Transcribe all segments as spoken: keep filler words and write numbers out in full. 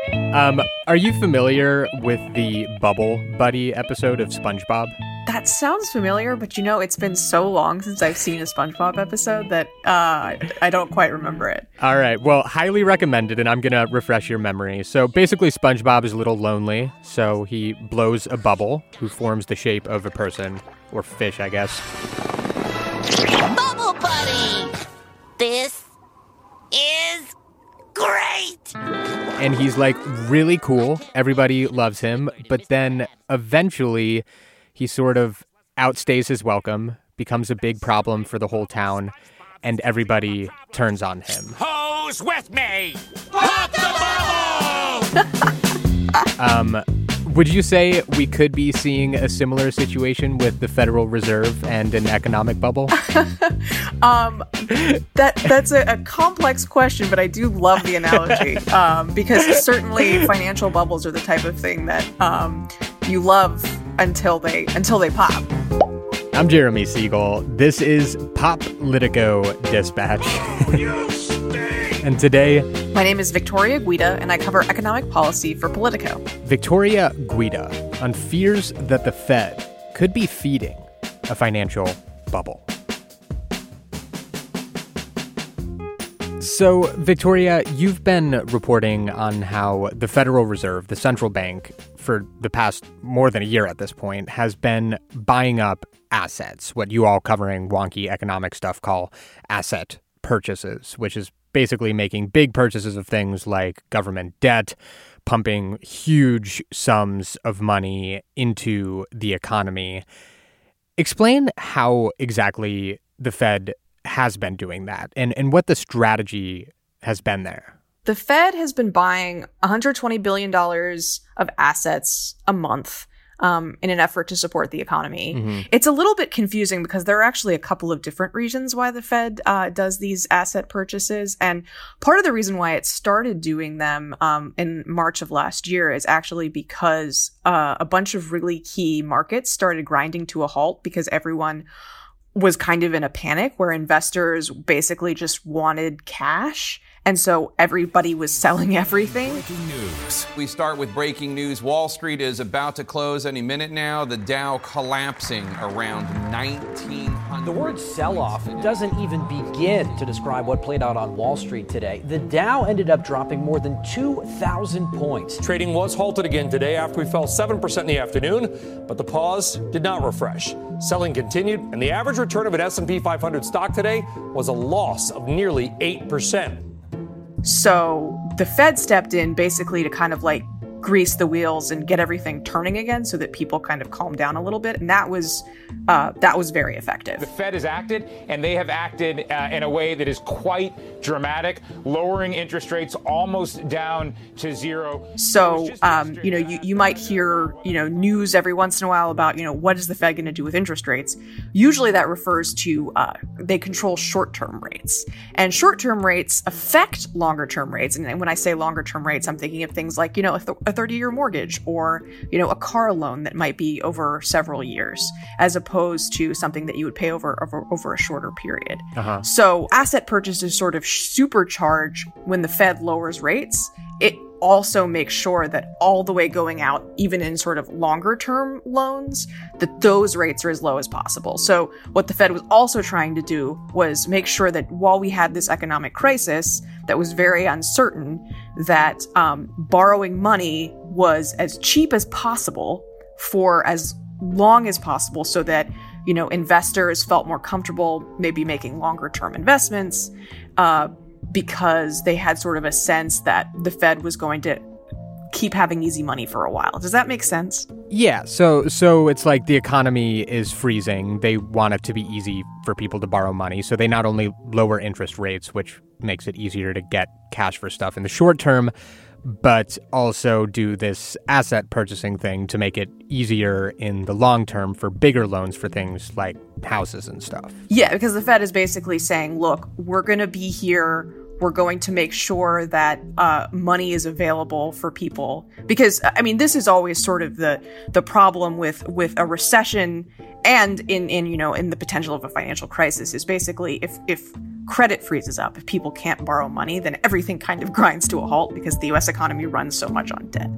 Um, are you familiar with the Bubble Buddy episode of SpongeBob? That sounds familiar, but you know, it's been so long since I've seen a SpongeBob episode that uh, I don't quite remember it. All right. Well, highly recommended, and I'm going to refresh your memory. So basically, SpongeBob is a little lonely, so he blows a bubble who forms the shape of a person, or fish, I guess. Bubble Buddy! This is great! And he's like really cool. Everybody loves him. But then eventually he sort of outstays his welcome, becomes a big problem for the whole town, and everybody turns on him. Who's with me? Pop the bubble! um, would you say we could be seeing a similar situation with the Federal Reserve and an economic bubble? um, that that's a, a complex question, but I do love the analogy um, because certainly financial bubbles are the type of thing that um, you love until they until they pop. I'm Jeremy Siegel. This is Pop Litico Dispatch. And today, my name is Victoria Guida, and I cover economic policy for Politico. Victoria Guida on fears that the Fed could be feeding a financial bubble. So, Victoria, you've been reporting on how the Federal Reserve, the central bank, for the past more than a year at this point, has been buying up assets, what you all covering wonky economic stuff call asset purchases, which is basically making big purchases of things like government debt, pumping huge sums of money into the economy. Explain how exactly the Fed has been doing that and, and what the strategy has been there. The Fed has been buying one hundred twenty billion dollars of assets a month um, in an effort to support the economy. Mm-hmm. It's a little bit confusing because there are actually a couple of different reasons why the Fed uh, does these asset purchases. And part of the reason why it started doing them um, in March of last year is actually because uh, a bunch of really key markets started grinding to a halt because everyone was kind of in a panic where investors basically just wanted cash. And so everybody was selling everything. Breaking news. We start with breaking news. Wall Street is about to close any minute now. The Dow collapsing around nineteen hundred. The word sell-off doesn't even begin to describe what played out on Wall Street today. The Dow ended up dropping more than two thousand points. Trading was halted again today after we fell seven percent in the afternoon, but the pause did not refresh. Selling continued, and the average return of an S and P five hundred stock today was a loss of nearly eight percent. So the Fed stepped in basically to kind of like grease the wheels and get everything turning again so that people kind of calm down a little bit. And that was uh, that was very effective. The Fed has acted, and they have acted uh, in a way that is quite dramatic, lowering interest rates almost down to zero. So, um, you know, you, you might hear, you know, news every once in a while about, you know, what is the Fed going to do with interest rates? Usually that refers to uh, they control short-term rates. And short-term rates affect longer-term rates. And when I say longer-term rates, I'm thinking of things like, you know, a, th- a thirty-year mortgage or, you know, a car loan that might be over several years, as opposed to something that you would pay over over, over a shorter period. Uh-huh. So asset purchases sort of supercharge when the Fed lowers rates. It also makes sure that all the way going out, even in sort of longer term loans, that those rates are as low as possible. So what the Fed was also trying to do was make sure that while we had this economic crisis that was very uncertain, that um, borrowing money was as cheap as possible for as long as possible so that, you know, investors felt more comfortable maybe making longer term investments, uh, because they had sort of a sense that the Fed was going to keep having easy money for a while. Does that make sense? Yeah, so so it's like the economy is freezing. They want it to be easy for people to borrow money. So they not only lower interest rates, which makes it easier to get cash for stuff in the short term, but also do this asset purchasing thing to make it easier in the long term for bigger loans for things like houses and stuff. Yeah, because the Fed is basically saying, look, we're going to be here We're going to make sure that uh, money is available for people. Because, I mean, this is always sort of the the problem with, with a recession and in, in, you know, in the potential of a financial crisis is basically if, if credit freezes up, if people can't borrow money, then everything kind of grinds to a halt because the U S economy runs so much on debt.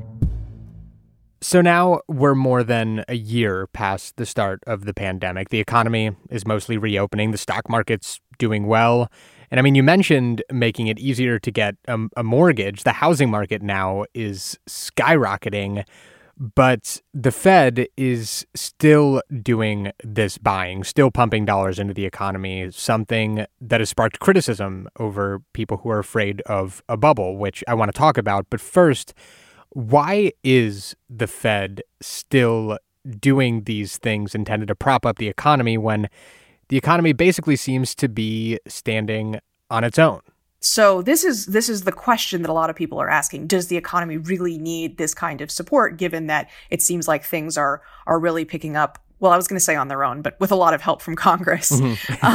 So now we're more than a year past the start of the pandemic. The economy is mostly reopening. The stock market's doing well. And I mean, you mentioned making it easier to get a, a mortgage. The housing market now is skyrocketing, but the Fed is still doing this buying, still pumping dollars into the economy, something that has sparked criticism over people who are afraid of a bubble, which I want to talk about. But first, why is the Fed still doing these things intended to prop up the economy when the economy basically seems to be standing on its own? So this is this is the question that a lot of people are asking. Does the economy really need this kind of support, given that it seems like things are are really picking up? Well, I was going to say on their own, but with a lot of help from Congress. Mm-hmm.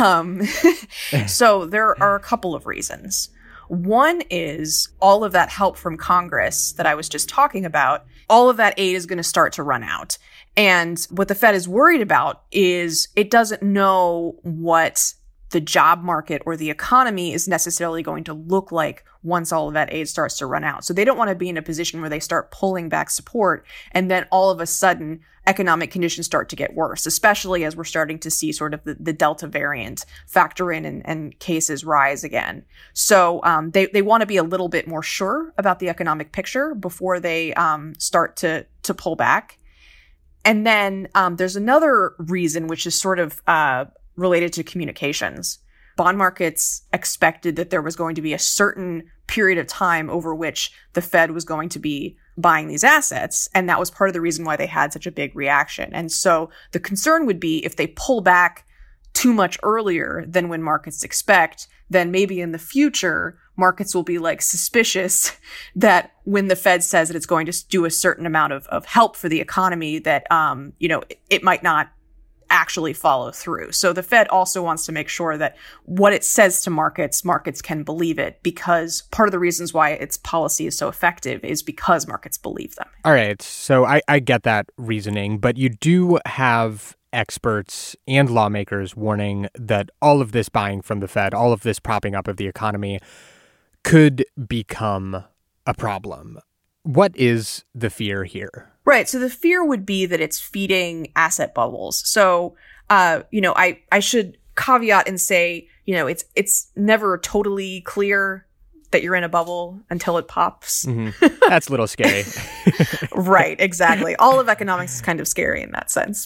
um, so there are a couple of reasons. One is all of that help from Congress that I was just talking about, all of that aid is going to start to run out. And what the Fed is worried about is it doesn't know what the job market or the economy is necessarily going to look like once all of that aid starts to run out. So they don't want to be in a position where they start pulling back support and then all of a sudden economic conditions start to get worse, especially as we're starting to see sort of the, the Delta variant factor in and, and cases rise again. So um, they, they want to be a little bit more sure about the economic picture before they um, start to, to pull back. And then um, there's another reason, which is sort of uh, related to communications. Bond markets expected that there was going to be a certain period of time over which the Fed was going to be buying these assets. And that was part of the reason why they had such a big reaction. And so the concern would be if they pull back too much earlier than when markets expect, then maybe in the future, markets will be like suspicious that when the Fed says that it's going to do a certain amount of, of help for the economy, that, um, you know, it, it might not actually follow through. So the Fed also wants to make sure that what it says to markets, markets can believe it, because part of the reasons why its policy is so effective is because markets believe them. All right. So I, I get that reasoning, but you do have experts and lawmakers warning that all of this buying from the Fed, all of this propping up of the economy could become a problem. What is the fear here? Right. So the fear would be that it's feeding asset bubbles. So, uh, you know, I, I should caveat and say, you know, it's, it's never totally clear that you're in a bubble until it pops. Mm-hmm. That's a little scary. Right. Exactly. All of economics is kind of scary in that sense.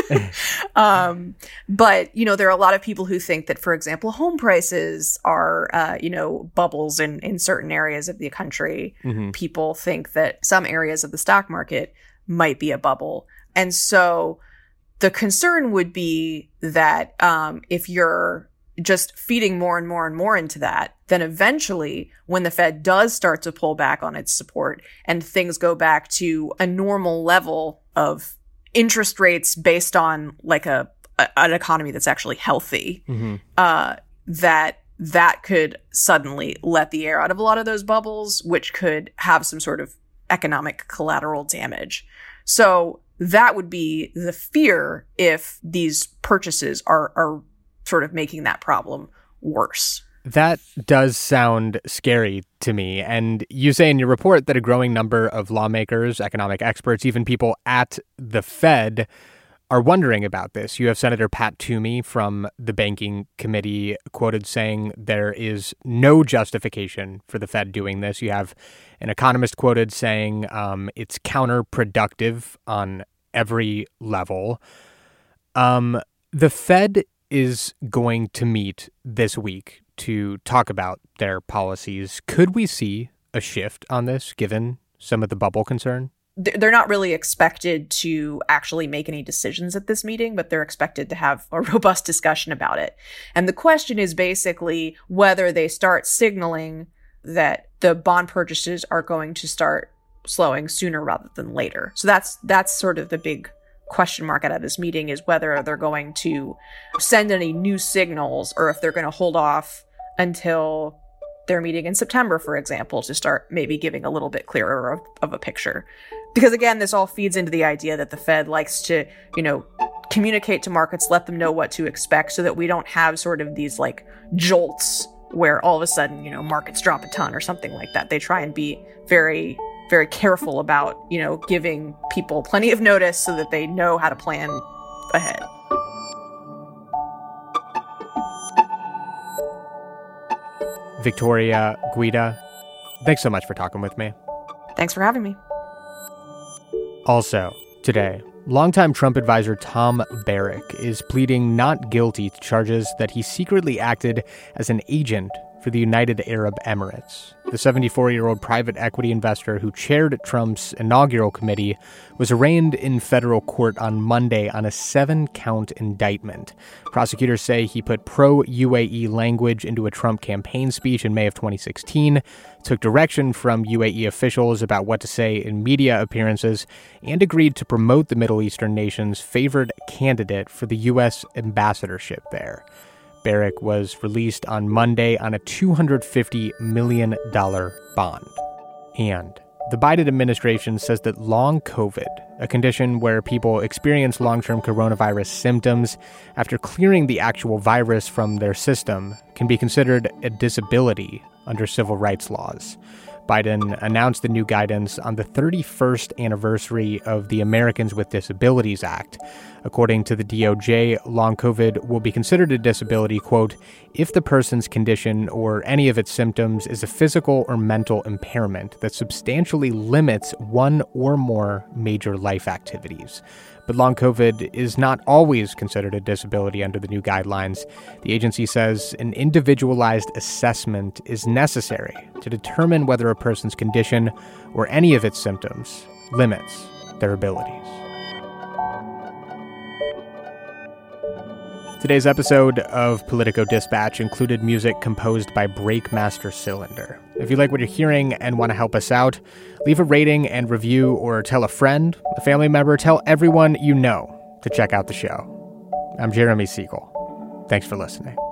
um, but, you know, there are a lot of people who think that, for example, home prices are, uh, you know, bubbles in, in certain areas of the country. Mm-hmm. People think that some areas of the stock market might be a bubble. And so the concern would be that um, if you're just feeding more and more and more into that, then eventually when the Fed does start to pull back on its support and things go back to a normal level of interest rates based on like a, a an economy that's actually healthy, mm-hmm. uh, that that could suddenly let the air out of a lot of those bubbles, which could have some sort of economic collateral damage. So that would be the fear if these purchases are are sort of making that problem worse. That does sound scary to me. And you say in your report that a growing number of lawmakers, economic experts, even people at the Fed are wondering about this. You have Senator Pat Toomey from the Banking Committee quoted saying there is no justification for the Fed doing this. You have an economist quoted saying um, it's counterproductive on every level. Um, the Fed is going to meet this week to talk about their policies. Could we see a shift on this, given some of the bubble concern? They're not really expected to actually make any decisions at this meeting, but they're expected to have a robust discussion about it. And the question is basically whether they start signaling that the bond purchases are going to start slowing sooner rather than later. So that's that's sort of the big question mark out of this meeting, is whether they're going to send any new signals or if they're going to hold off until their meeting in September, for example, to start maybe giving a little bit clearer of, of a picture. Because again, this all feeds into the idea that the Fed likes to, you know, communicate to markets, let them know what to expect so that we don't have sort of these like jolts where all of a sudden, you know, markets drop a ton or something like that. They try and be very, very careful about, you know, giving people plenty of notice so that they know how to plan ahead. Victoria, Guida, thanks so much for talking with me. Thanks for having me. Also, today, longtime Trump advisor Tom Barrack is pleading not guilty to charges that he secretly acted as an agent for the United Arab Emirates. The seventy-four-year-old private equity investor who chaired Trump's inaugural committee was arraigned in federal court on Monday on a seven-count indictment. Prosecutors say he put pro-U A E language into a Trump campaign speech in May of twenty sixteen, took direction from U A E officials about what to say in media appearances, and agreed to promote the Middle Eastern nation's favored candidate for the U S ambassadorship there. Barrack was released on Monday on a two hundred fifty million dollars bond. And the Biden administration says that long COVID, a condition where people experience long-term coronavirus symptoms after clearing the actual virus from their system, can be considered a disability under civil rights laws. Biden announced the new guidance on the thirty-first anniversary of the Americans with Disabilities Act. According to the D O J, long COVID will be considered a disability, quote, if the person's condition or any of its symptoms is a physical or mental impairment that substantially limits one or more major life activities. But long COVID is not always considered a disability under the new guidelines. The agency says an individualized assessment is necessary to determine whether a person's condition or any of its symptoms limits their abilities. Today's episode of Politico Dispatch included music composed by Breakmaster Cylinder. If you like what you're hearing and want to help us out, leave a rating and review, or tell a friend, a family member, tell everyone you know to check out the show. I'm Jeremy Siegel. Thanks for listening.